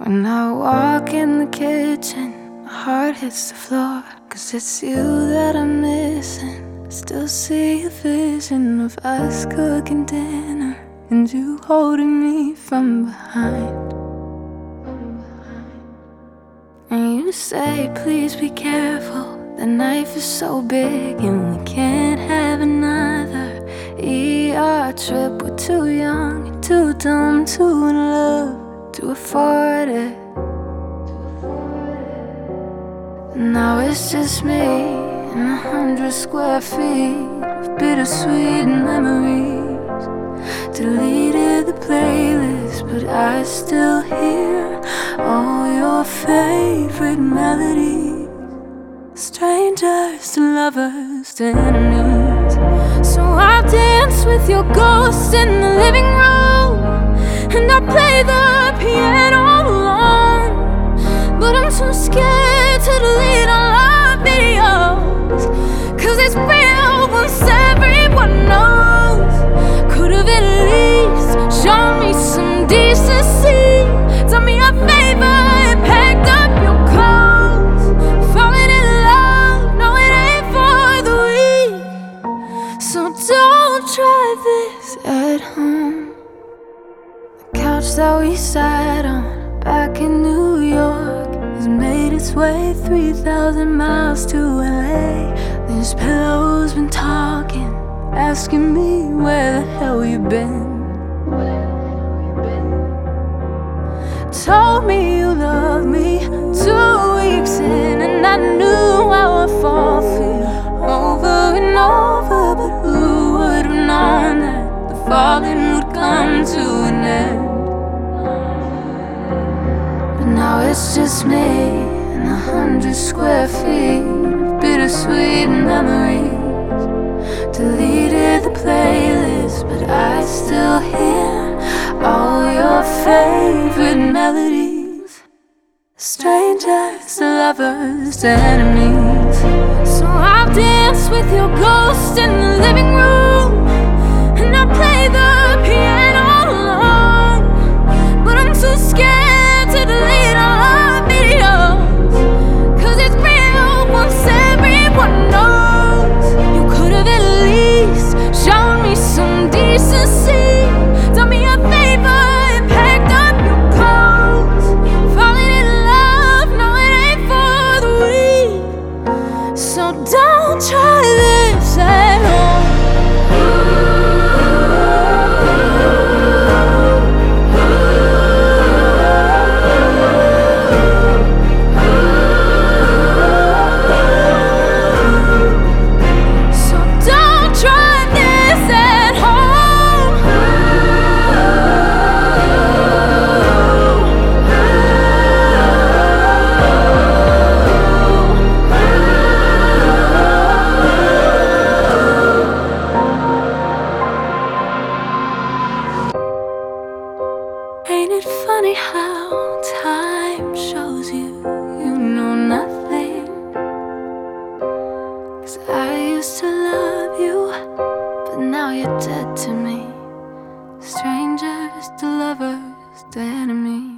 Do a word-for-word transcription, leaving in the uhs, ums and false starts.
When I walk in the kitchen, my heart hits the floor, 'cause it's you that I'm missing. Still see a vision of us cooking dinner and you holding me from behind. And you say, please be careful, the knife is so big and we can't have another E R trip. We're too young and too dumb, too in love to afford it. Now it's just me and a hundred square feet of bittersweet memories. Deleted the playlist, but I still hear all your favorite melodies. Strangers to lovers to enemies. So I'll dance with your ghost in the living room, and I'll play the piano alone. But I'm too scared to delete all our videos, 'cause it's real once everyone knows. Could've at least shown me some decency. Done me a favor and packed up your clothes. Falling in love, no it ain't for the weak. So don't try this at home. The couch that we sat on back in New York has made its way three thousand miles to L A. This pillow's been talking, asking me where the hell you been. Told me you loved me two weeks in, and I knew I would fall for you over and over. But who would have known that the falling would come to an end? But now it's just me and a hundred square feet of bittersweet memories. Deleted the playlist, but I still hear all your favorite melodies. Strangers to lovers to enemies. So I'll dance with your ghost in the living room, and I'll play the piano alone. But I'm too scared to delete all our videos, 'cause it's real once everyone knows. You could've at least shown me some decency. Done me a favor and packed up your clothes. Falling in love, no it ain't for the weak. So don't try this at home. So don't try this at home. Ain't it funny how time shows you you know nothing? 'Cause I used to love you, but now you're dead to me. Strangers to lovers to enemies.